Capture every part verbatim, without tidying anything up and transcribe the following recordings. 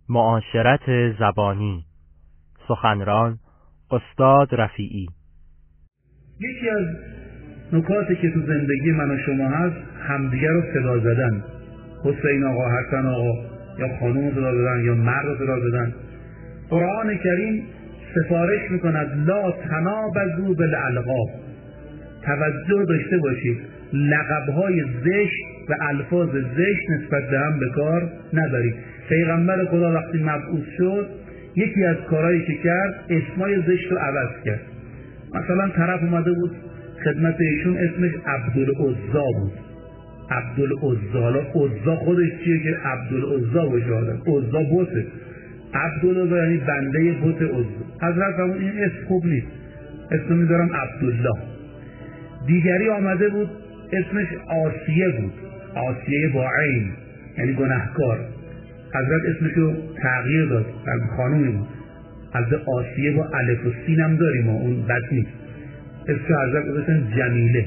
معاشرت زبانی. سخنران استاد رفیعی. یکی از نکاتی که تو زندگی من و شما هست همدیگر رو صدا زدن. حسین آقا، حسن آقا، یا خانوم صدا زدن یا مرد صدا زدن. قرآن کریم سفارش میکند لا تنابزوا بالالقاب. توجه داشته باشید لقب‌های زشت و الفاظ زشت نسبت به هم به کار نبرید. پیغمبر خدا وقتی مبعوث شد یکی از کارهایی که کرد اسمای زشت رو عوض کرد. مثلا طرف اومده بود خدمت ایشون اسمش عبدالعزا بود. عبدالعزا، حالا عزا خودش چیه که عبدالعزا باشه؟ حالا عزا بوته، عبدالعزا یعنی بنده بوت عزا. حضرت فرمود این اسم خوب نیست، اسم میذارم عبدالله. دیگری آمده بود اسمش آسیه بود، آسیه با عین یعنی گناهکار. حضرت اسمشو تغییر داد، خانومی بود. حضرت آسیه با الف و سین هم داریم، ما اون بد نیست. اسم حضرت گذاشتن جمیله.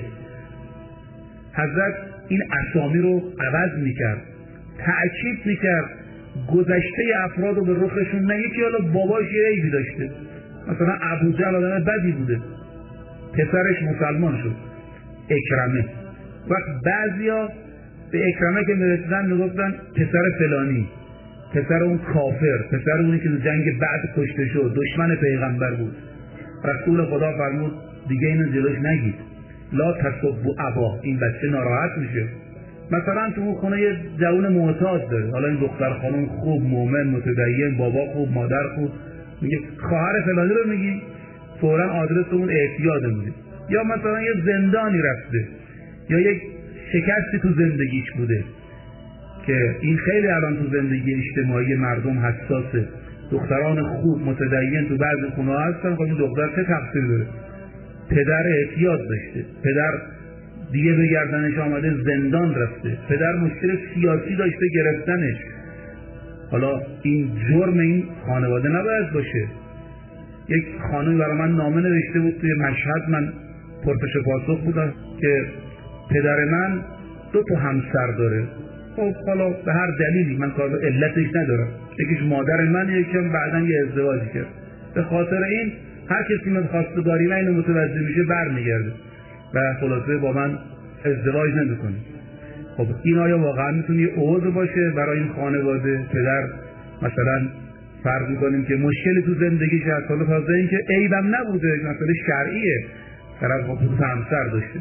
حضرت این اسامی رو عوض میکرد، تأکید میکرد گذشته افراد رو به رخشون، نه یکی حالا باباش یه عیبی داشته، مثلا ابوجهل آدم بدی بوده، پسرش مسلمان شد، اکرمه. وقت بعضیا به اکرمه که میرسیدن میگفتن پسر فلانی، پسر اون کافر، پسر اونی که جنگ بعد کشته شد، دشمن پیغمبر بود. رسول خدا فرمود دیگه اینو جلوش نگید، لا تسبوا ابا، این بچه ناراحت میشه. مثلا تو اون خونه یه جوون معتاد داره، حالا این دختر خانم خوب، مؤمن، متدین، بابا خوب، مادر خوب، میگه خواهر فلانی رو میگی، فوراً آدرس اون اعتیاد میده. یا مثلا یه زندانی رفته یا یک شکستی تو زندگیش بوده که این خیلی الان تو زندگی اجتماعی مردم حساسه. دختران خوب متدین تو بعضی خونه هستن، خب این دختر چه تقصیر داره؟ پدر اعتیاد داشته، پدر دیگه به گردنش آمده زندان رفته، پدر مشکل سیاسی داشته گرفتنش. حالا این جرم این خانواده نباید باشه. یک خانم برای من نامه نوشته بود توی مشهد، من پرسش و پاسخ بودم که پدر من دو تا همسر داره. خب حالا به هر دلیلی، من کار به علتش ندارم، یکیش مادر من، یکیش بعداً یه ازدواجی کرد. به خاطر این هر کسی من خواستگاری من اینو متوجه میشه برمیگرده و خلاصه با من ازدواج نمیکنه. خب این آیا واقعا میتونه یه عذر باشه برای این خانواده؟ پدر مثلا فرض میکنیم که مشکلی تو زندگیش هست، حالا تازه این که عیبم نبوده، مسئله شرعیه، طرف خود همسر داشته.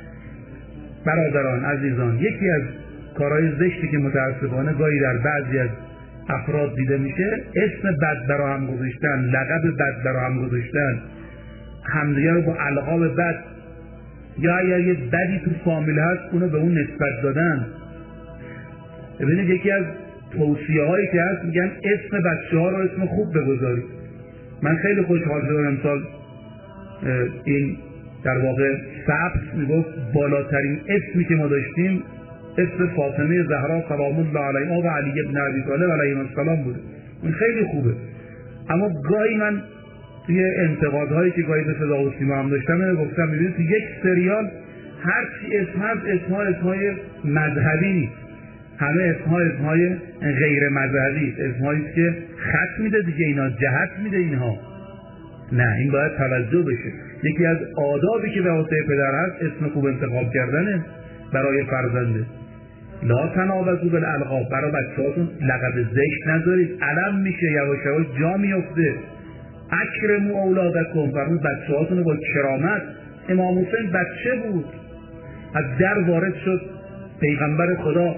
برادران عزیزان، یکی از کارهای زشتی که متاسفانه گاهی در بعضی از افراد دیده میشه اسم بد برا هم گذاشتن، لقب بد برا هم گذاشتن، همدیگه رو با القاب بد، یا اگر یه بدی تو فامیل هست اونو به اون نسبت دادن. ببینید یکی از توصیه هایی که هست میگن اسم بچه ها رو اسم خوب بگذارید. من خیلی خوشحال شدم امسال این در واقع ثبت میگفت بالاترین اسمی که ما داشتیم اسم فاطمه زهرا سلام الله علیها و علی ابن ابی طالب علیهم السلام بوده. این خیلی خوبه. اما گاهی من توی انتقادهایی که گاهی به صدا و سیما هم داشتم گفتم میبینید توی یک سریال هر چی اسم هست اسمها اسمهای مذهبی نیست، همه اسمها اسمهای غیر مذهبی، اسمهایی که خط میده دیگه، اینا جهت میده اینها. نه، این باید توجه بشه. یکی از آدابی که به واسه پدر هست اسم خوب انتخاب کردنه برای فرزنده. لا تنابزوا بالالقاب، برای بچه‌هاتون لقب زشت نذارید، علم میشه، یواش یواش جا میفته. اکرموا اولادکم، فرمود بچه‌هاتون رو با کرامت. امام حسین بچه بود، از در وارد شد پیغمبر خدا،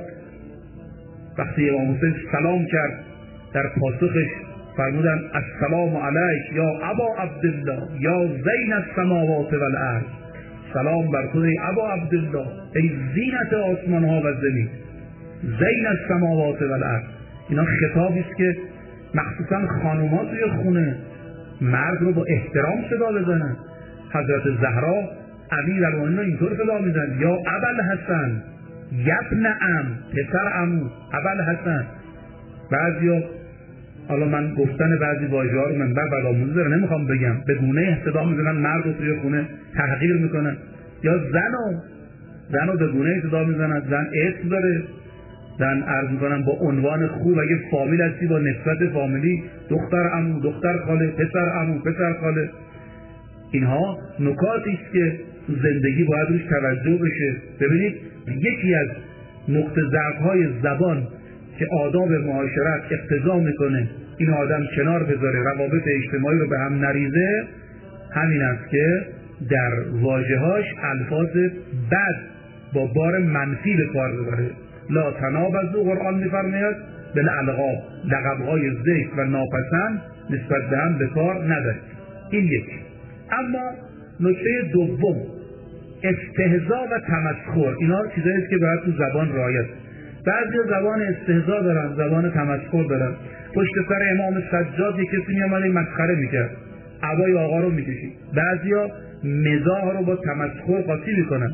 وقتی امام حسین سلام کرد در پاسخش فرمودن السلام علیک یا ابا عبدالله یا زین السماوات والارض، سلام بر تو ای ابا عبدالله، ای زینت آسمان ها و زمین، زین السماوات والارض. اینا خطابی است که مخصوصا خانوما توی خونه مرد رو با احترام صدا بزنن. حضرت زهرا امیرالمومنین اینطور صدا میزنن یا ابوالحسن یبن عم، پسر عمو، ابوالحسن. بعضیا حالا من گفتن بعضی واژه‌ها رو منبر بلاموز داره نمیخوام بگم، به گونه صدا میزنن مرد رو توی خونه تحقیر میکنن. یا زنو زنو به گونه صدا میزنن، زن اسم داره، دارن عرض میکنم با عنوان خوب، اگه فامیل هستی با نسبت فامیلی، دختر عمو، دختر خاله، پسر عمو، پسر خاله. اینها نکاتی است که تو زندگی باید روش توجه بشه. ببینید یکی از نقطه ضعف‌های زبان که آداب معاشرت اقتضا میکنه این آدم کنار بذاره، روابط اجتماعی رو به هم نریزه، همین است که در واژه‌هاش الفاظ بد با بار منفی به کار ببره. لا تنابزوا، قرآن می‌فرماید بالالقاب، لقب‌های زشت و ناپسند نسبت به هم به کار ندارید. این یک. اما نکته دوم، استهزاء و تمسخر. اینا چیزایی است که باید تو زبان رعایت. بعضی زبان استهزاء دارن، زبان تمسخر دارن. پشت سر امام سجاد یک کسی میامد مسخره میکرد، عبای آقا رو میکشید. بعضیا مزاح رو با تمسخر قاطی میکنن.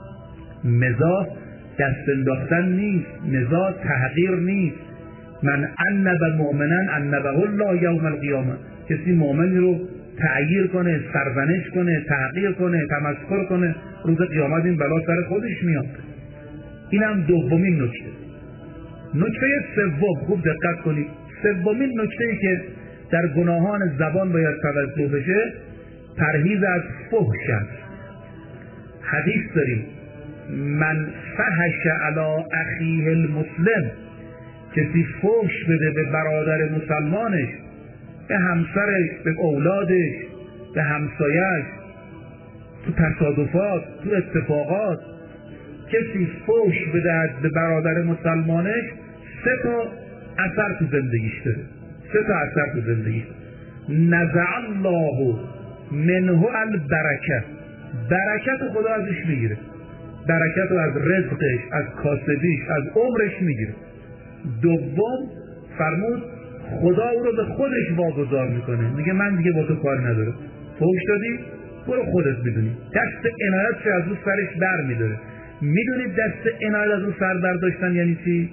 مزاح دست انداختن نیست، مزاح تحقیر نیست. من انب مؤمنا انبه الله یوم القیامه. کسی مؤمنی رو تعییر کنه، سرزنش کنه، تحقیر کنه، تمسخر کنه، روز قیامت این بلا سر خودش میاد. اینم دومین نکته. نکته سوم، خوب دقت کنید، سومین نکته‌ای که در گناهان زبان باید توجه بشه، پرهیز از فحش است. حدیث داریم من فحش علی اخیه المسلم، کسی فحش بده به برادر مسلمانش، به همسرش، به اولادش، به همسایش، تو تصادفات، تو اتفاقات، کسی فحش بدهد به برادر مسلمانش، سه تا اثر تو زندگیش داره. سه تا اثر تو زندگیش. نزع الله منه البرکه، برکت خدا ازش میگیره، برکت رو از رزقش، از کاسبیش، از عمرش میگیره. دوم فرمود خدا او رو به خودش واگذار میکنه، میگه من دیگه با تو کار ندارم، فحش دادی برو خودت میدونی، دست عنایتش از او سرش بر میداره. میدونید دست عنایت از او سر برداشتن یعنی چی؟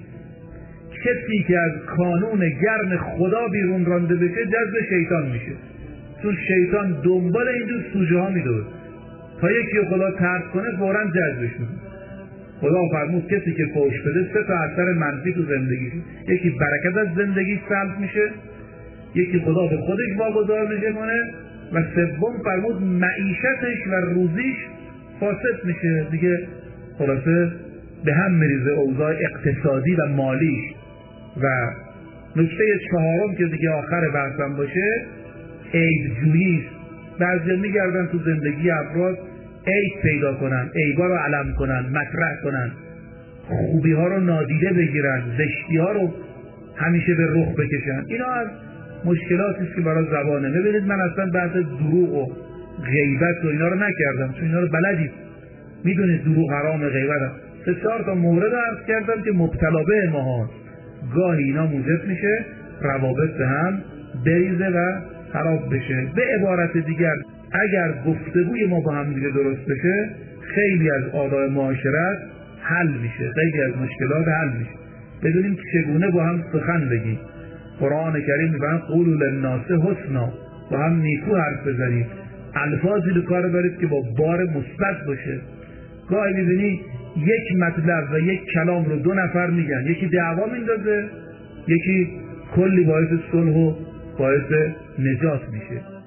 کسی که از کانون گرم خدا بیرون رانده بشه جذب شیطان میشه، چون شیطان دنبال اینجور سوژه ها میدوه، تا یکی رو خدا ترک کنه فوراً جذبش میکنه. خدا فرمود کسی که فحش بده سه تا اثر منفی تو زندگیش، یکی برکت از زندگیش سلب میشه، یکی خدا به خودش واگذار میشه کنه، و سوم فرمود معیشتش و روزیش فاسد میشه دیگه، خلاصه به هم میریزه اوضاع اقتصادی و مالیش. و نکته چهارم که دیگه آخر بحثم باشه، عیب جویی است. بعضی میگردن تو زندگی افراد عیب پیدا کنن، عیبا رو علم کنن، مطرح کنن، خوبی ها رو نادیده بگیرن، زشتی ها رو همیشه به رخ بکشن. اینا از مشکلاتی است که برای زبانه. ببینید من اصلا بحث دروغ و غیبت و اینا رو نکردم، چون اینا رو بلدید، میدونید دروغ حرام، غیبت هم. سه چهار تا مورد عرض کردم که مبتلا به ماها، گاهی اینا موجب میشه روابط به هم بریزه و خراب بشه. به عبارت دیگر اگر گفتگوی ما با هم دیگه درست بشه، خیلی از آداب معاشرت حل میشه، خیلی از مشکلات حل میشه. بدونیم چگونه با هم سخن بگیم. قرآن کریم میگه قولوا للناس حسنا، با هم نیکو حرف بزنید، الفاظی به کار ببرید که با بار مثبت باشه. گاهی می‌بینی یک مطلب و یک کلام رو دو نفر میگن، یکی دعوا میندازه، یکی کلی باعث صلح و باعث نجات میشه.